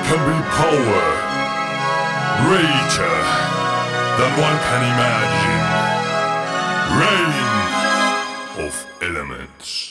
can be power greater than one can imagine. Reign of elements.